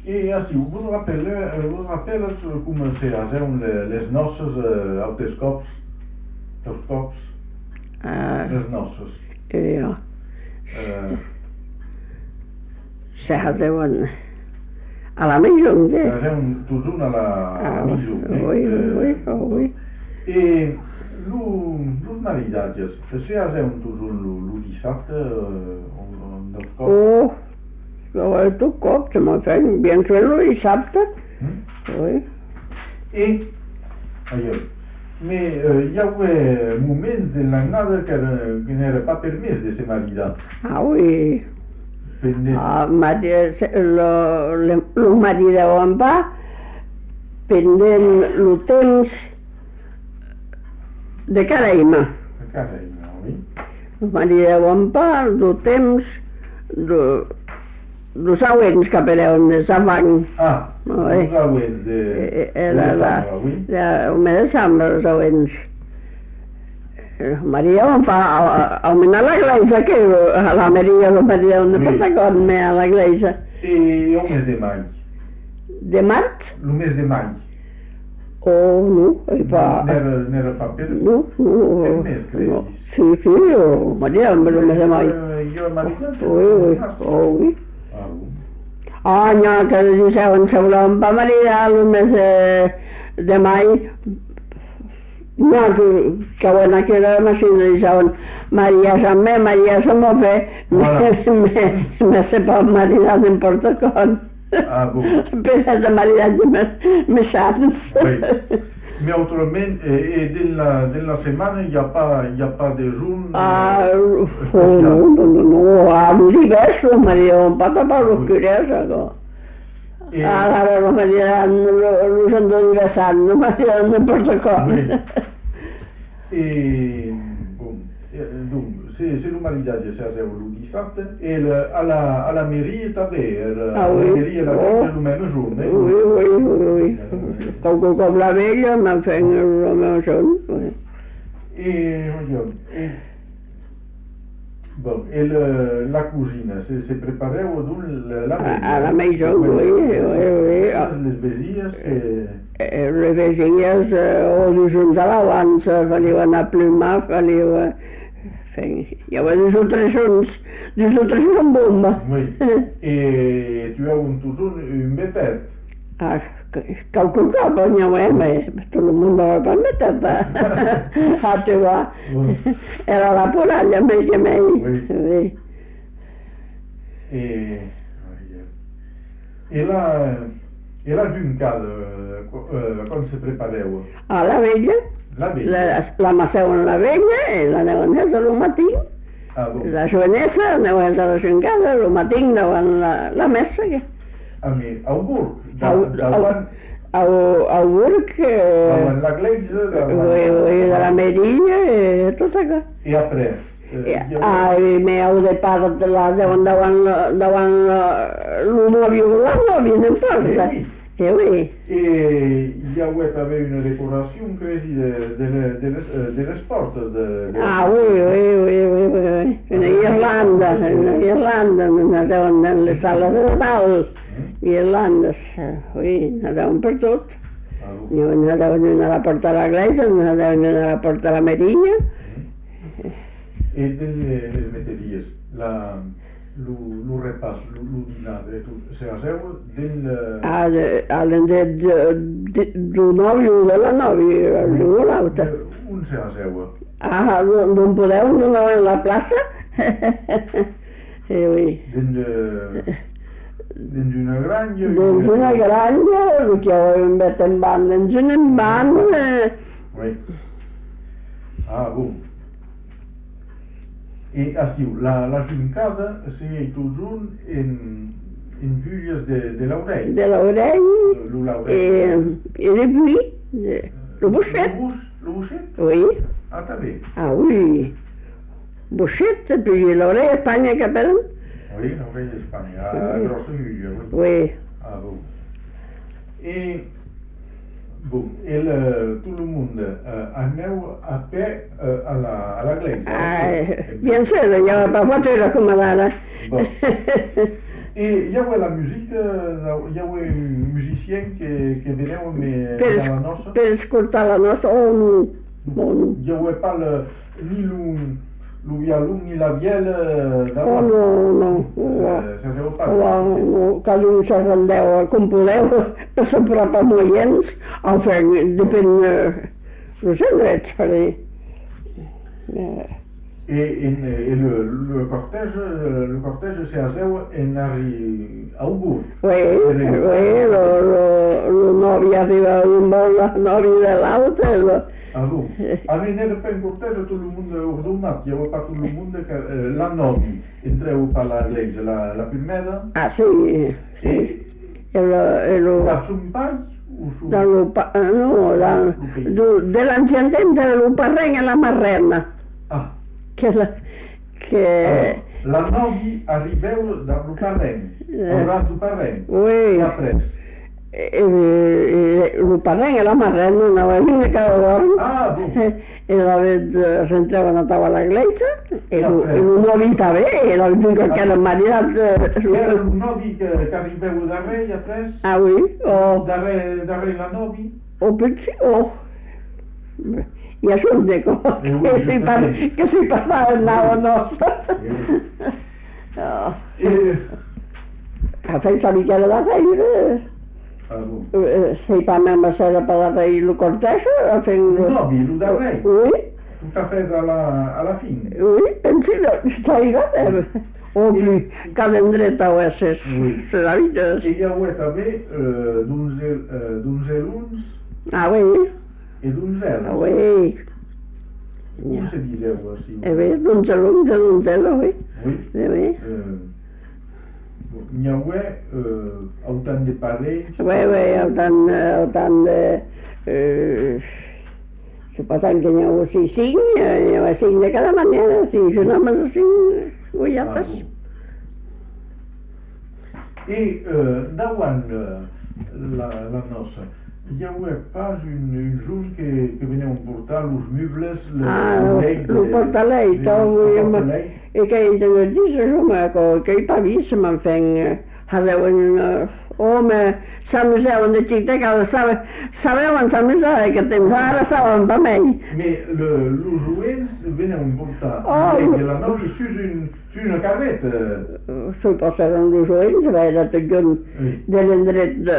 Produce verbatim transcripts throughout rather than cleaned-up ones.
Et ainsi, vous vous rappelez, vous vous rappelez comment se faisaient les, les noces euh, aux Tescops, Tescops, Ah, les noces. ja. Euh, Sehän se on alla miljoen se det. faisaient toujours à la, à la Ah, maison. oui, oui, oui. Et les mariages, se faisaient toujours le dix-sept euh, en Tescops. Oh, det var ett upp som man fick bien suelo i dissabte. Hmm? Oui. Et, ailleurs. Mais euh, il y avait un moment de l'année qui n'était pas permis de se marier. Ah, oui. Pendant, Ah, Maria, lo, le, lo maridaven pa pendent lo temps de Caraïma. carrément, oui. Lo maridaven pa lo temps de, dos següents que apareuen de Savang. Ah, Oui. vous avez de, Era de la, Sambra, oui. la, el mes de Sambra, els següents. Maridaven pa al menar la iglesia, que a la Maria lo maridaven de Oui. Patagón, a la iglesia. Et au mes de mai, De mart? le mes de mai, Oh, no, ei pa... n'era, n'era pas permis. No, no, El mes, creus? no. Sí, sí, o Maria, me lo me de mai. Euh, il y a marié, Oui, oui, oh, oui. Ah, bon. Ah, no, que diceven, se volen pa maridar el mes de, de mai. No, que, que bueno, que era així, diceven, Maria se me, Maria se me fe, Voilà. me, me se pot maridar n'importe com. Ah, bon. Però de maridatge més, més sants. Oui. Mais autrement, et, et dans, la, dans la semaine, il n'y a pas, il y a pas de jour. Ah, euh, oh, spécial. no, no, no, no, a l'universo, Maria, un pata per l'ocuriosa, no. Et, Ara no Maria, no són d'aniversari, no Maria, no porta com. Oui. Et bon, et, donc, c'est, c'est le mariage, ça c'est le dix-sept, et le, à, la, à la mairie, t'avais, Ah, à oui. la mairie, elle a Oh. fait le même jour, mais Oui, oui, oui, oui. Com que com la vella m'han fet el meu son. Oui. et, regarde, et, bon, et le, la cuisine, c'est, c'est préparé au don la, la À, à la maison, oui, oui, oui. Ah, Les bésilles, et, eh, les vesilles, eh, o els uns de l'avança, feliu anar a plumar, feliu a... Hi havia dos o tres sons, dos o tres amb bomba. oui, et tu as un, toujours une bêtette. Ah, qualcun cop n'hi havia, mais tot el món no va permetre. Ah, tu vois, era la poralla, més que mai. Oui. Oui. Et, et la, et la juncada, euh, com se prepareu? Ah, la vella, La vella? la, la masseuen la vella, i la nevanesa el matí, Ah, bon. la jovenesa neuen a la juncada, el matí neuen la, la messa. Que... Ah, mais au Bourg, Au, davant, au, au Burg, eh, davant l'església, davant... oui, oui, de la Merilla, eh, tot això. Et après? Euh, I, hi havia- ah, i meu de part de la deuen davant, la- davant la- el nòvio de la nòvia, no importa. Oui. Eh, oui. Et il y avait també une décoration quasi de, de, le- de, les, euh, de les portes de... de Ah, oui, oui, oui, oui, oui, oui. Una Irlanda, una Irlanda, no deuen en les sales de Nadal, Irlandes, oui, no deuen per tot. Ah, bon. No deuen anar a la porta de l'església, no deuen anar a la porta de la Merilla. Et de les, les métairies, la, le, le repas, le, le dinar, et tout, c'est à zéro, del... Ah, de, a de, de, de, del nòvio de la nòvia, l'un o l'altre. Un c'est à zéro. Ah, d'on podeu anar a la plaça? Eh, oui. Dins, de, dins una granja... Dins una granja, que ho meten van, dins un van... Eh... Oui. Ah, bon. Et ainsi, la, la juncada, c'est toujours en, en fulles de, de l'oreille. De l'orell Le laurel. et, et de buis, de, le bouchet. Le bouche, le bouchet? Oui. Ah, t'as vu? Ah oui. Bouchet, puis l'oreille Espanya que appellen. Oui, l'oreille d'Espagne, à Oui. grosse huile, oui. Oui. Ah bon. Et, bon, et le, tout le monde euh, aneu a peu euh, à la, à la glace. Ah, bien sûr, hi ha per fotre com a d'ara. Bon. E hi ha la musica, hi ha musiciens que, que veneu me, per, a la nossa? Per escoltar la nossa, oh no, oh no. Hi ha pas le, ni lo, lo violon ni la viela de Oh no, no, no. Se veu pas. No, no, cada un s'arrendeu com podeu, per sa pròpia moients, enfin, depèn, no sé, drets, perquè... Et, et, et le, le cortège, le cortège c'est à Zéo en arrive à Aubourg. Oui, oui, le, le, le novi arriva d'un bord, la novi de l'altre. Ah bon. A venire per un cortège tout le monde ordonat, il n'y avait pas tout le monde que euh, la novi entreu par la iglesia, la, la primera. Ah sì, sì. E, e lo, e lo, da son pai o su... da lo, no, da, de l'ancientente lo parreng e la marrena. Ah. Che la, che... Alors, la novi arriveu da lo parreng, Eh. al ras do parreng, Oui. e après. E, e, lo parreng e la marrena andaven cada dorm. Ah, bon. E, e la ved s'entraven a taua la iglesia, e Ja, lo, però. e lo novi també, e la ved que eren marinats. Era un novi que, que arriveu darrer, e après. Ah oui, o... Darrer, darrer la novi. O potser, o... I això de com, Eh, oui, que si, par, justament. que si passaven nava nostra. Eh. Oh. E... A fer sa miqueta de feina, Ah, bon. eh, si pa même sera per darrer lo cortejo, a fer... Lo novi, lo darrer. Oui, Tout à fait à la, à la fin. oui, pensi que està lligat, eh? O puis, cada endret a ses, Oui. ses hàbites. Et il y avait també euh, donzel, euh, donzeluns Ah oui, et donzelles. ah oui. Com se diseu així? Eh bé, donzelum de donzela, oui. Oui. Eh bé. Euh, N'hi avait euh, autant de parells. Oui, oui, autant, autant de... Eh, suposant que n'hi ha aussi cinc, n'hi ha cinc de cada manera, cinc homes, cinc guayates. Ah, et euh, davant euh, la, la noce, il n'y avait pas une, une jour que, que venait portar los meubles, le, Ah, leit lo portalei, tot, portalei. e que ell te dice, home, que hi pa vist, me'n fent, hadeuen, home, s'amusaven de xiqueta, que sabe, sabeven s'amusar, que temps ara saben pa mell. Mais le, los joents venaient portar Oh, leit de la noce sur une, sur une carrette. Suposaran los oents, era tot junt Oui. de l'endret de,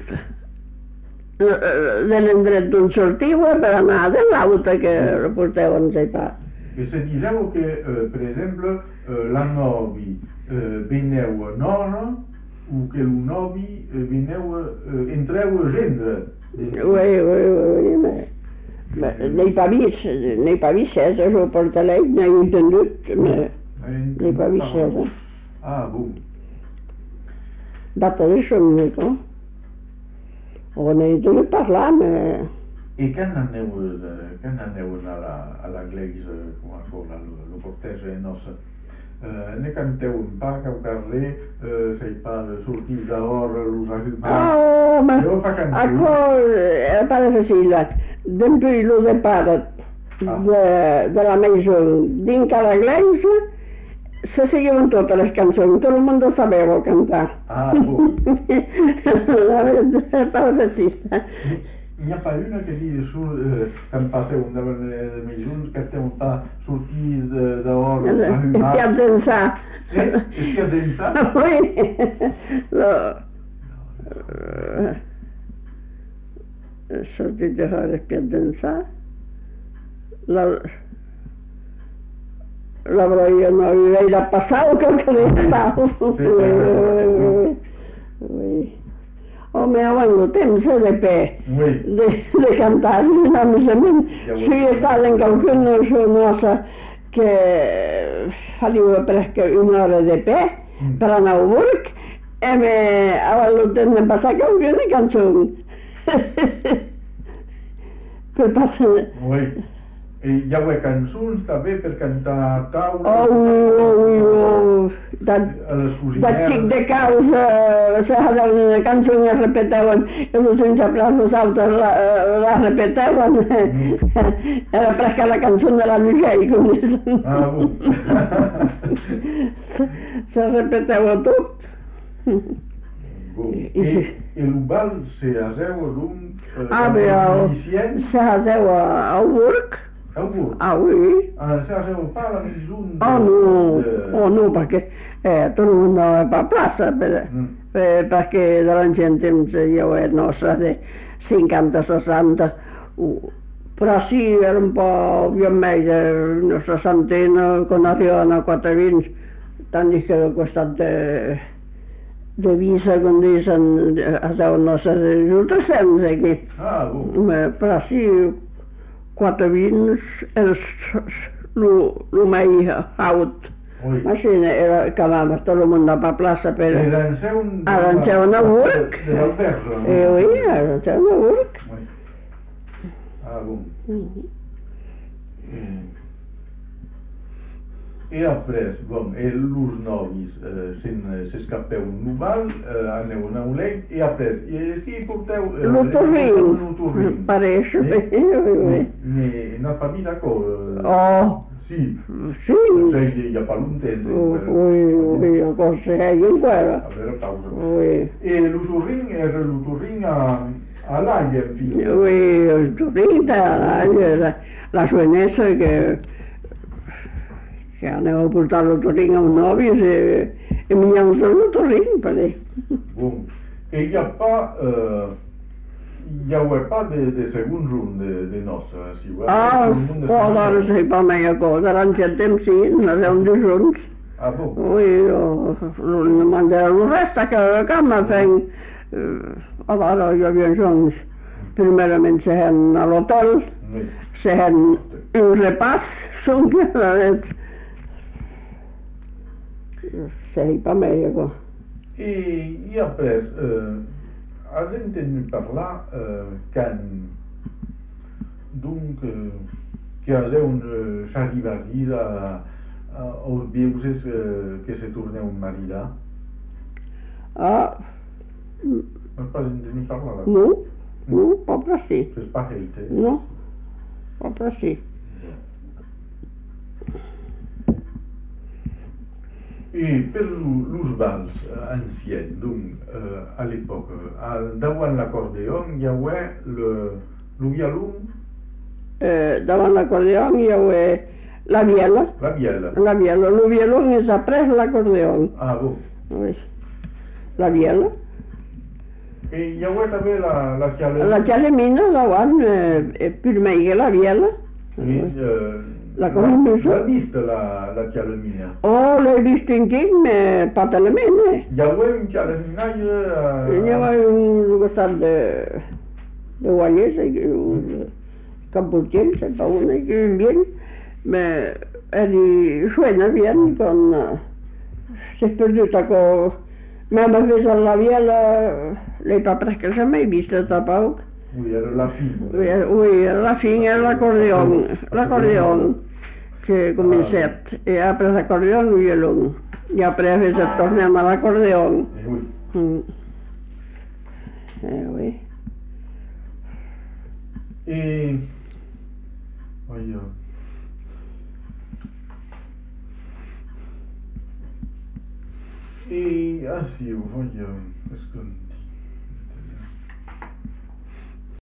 de l'endret d'on sortiu per anar de l'auta que portaven, sei pa. Et se disait que, euh, par exemple, euh, la novi euh, veneu nora ou que le novi euh, veneu euh, entreu gendre. Oui, oui, oui, mais, mais n'he pas vist, n'he pas vist ça, je portalei, n'he entendut, mais n'he pas vist ça. Ah bon. Data d'això, no? O n'he entendut parlar, mais... Et quand aneu, euh, quand aneu a la, a l'église, com a fora, le, le cortège de noces, euh, ne canteu un pas au carrer, euh, sei pas, sortir dehors, los agrimats. Oh, ma... Jo pa cantar. Acolo, el pare Cecilia, depuis lo depart Ah. de, de la maison dins a l'església, se seguiven totes les cançons, tot el món sabeu cantar. Ah, bon. La veritat, el pare Cecilia. N'hi ha pas una que dit, sur, euh, quan passeu davant les maisons, que esteu pas sortits de- dehors, El piat d'ençà. Eh? El piat d'ençà? Oui. Lo... He sortit de fora el piat d'ençà. La... La brolla no havia de passar o que el que estava. Sí, Oui, sí. oui, oui. Home, abans temps de pe, Oui. de, de cantar, dinàmicament. Ja ho Si he sé. estat en qualcuna nosa que faria presque una hora de pe Mm. per anar a Auburg, e me aveva de passar qualcuna cançó. Per passar... Oui. I hi ha cançons també per cantar a taula, Oh, oh, oh, dat, a les dat cosineres. xic de causa, se havia una cançó i repeteven, i els uns aplats nosaltres la, la repeteven. Era presque la cançó de la Lugell, com diuen. Ah, bon. Se, se repeteva tot. Bon. I, I, i l'Ubal se aseu d'un... Eh, ah, bé, el, se aseu a, al Burg. Al Burg? Ah, oui. Ah, se aseu pas a la maison de... Oh no, de... oh no, perquè eh, tot el món anava per plaça, per, Mm. eh, perquè de l'ancien temps jo era nostra de cinquanta sessanta, uh, però sí, era un po' più o meno una sessantina, quan arrivavano a quatre vins, tant és que costat de, de visa, com dicen, aseu nostra de trecents aquí. Ah, bon. Eh, Però sí, quatre vins és el més haut. Ui. Així era que anava tot el món per plaça, però... E danseu un... A danseu a Burg. De l'Alberge. Eh, oui, a danseu a Burg. Oui. Ah, bon. Mm. I après, bon, e los novis eh, s'escapeu un Nuval, eh, aneu a un lec, i après, i esquí porteu... Eh, L'Otorrin, pareix. Eh? Ne, n'a pas mis d'accord. Euh, Oh, Si. sí. Sei, il n'y a pas longtemps. Ui, ui, aconsegei encara. A veure, pausa. Ui. E l'Otorrin era l'Otorrin a, a l'Aia, en fi. Ui, l'Otorrin, la, la suenessa que... que aneu a portar l'Otorrin a un novi i, i m'hi ha usat l'Otorrin, pareix. Bon. Et il n'y a pas... Euh, il n'y avait pas de, de segon jour de, de noces, si vous Ah, oh, doncs sí, per meia cosa, l'ancien temps sí, anàvem de junts. Ah, bon? Ui, no mangiava el rest a cada cama fent... Eh, alhora hi havia junts. Primerament se hen a l'hotel, Oui. se hen un repàs, són que la net... Sí, per meia cosa. Et, et après, euh, has entendu parlar euh, quand, donc, euh, qu'il y avait une euh, charivari à, à, aux biuses euh, que se tournait un marida? Ah, N'as pas entendu parler là? non, non, pas pressé. C'est pas été. Non, pas pressé. Et per los bals anciens, donc euh, à l'époque, euh, davant l'accordéon, il y avait le, le violon, Eh, davant l'acordeó hi havia la viela. la viela. La viela, el violón és après l'acordeó. Ah bon. Oui. La viela. Et il y avait també la, la chialemina. La chialemina davant, eh, primer que la viela. Oui, euh, La cornemisa. L'ha vist la, la chialemina. Oh, l'he vist en quin, mais pas tellement, eh. Il y avait une chialemina euh, Hi havia un costat de, de Guanyes, un Camputien, sepa una, que bien, me, eri, suena bien con, uh, si è perduta con, mi ha preso la viela, lei pa perché se mai vista da poco. Oui, era la fine. Oui, alla fine era l'accordeon, l'accordeon che cominciat, e après l'accordeon il violon, e après fece tornem a l'accordeon. Eh oui. Mm. Eh oui. Et, voyons. Et, ah si, voyons, est-ce qu'on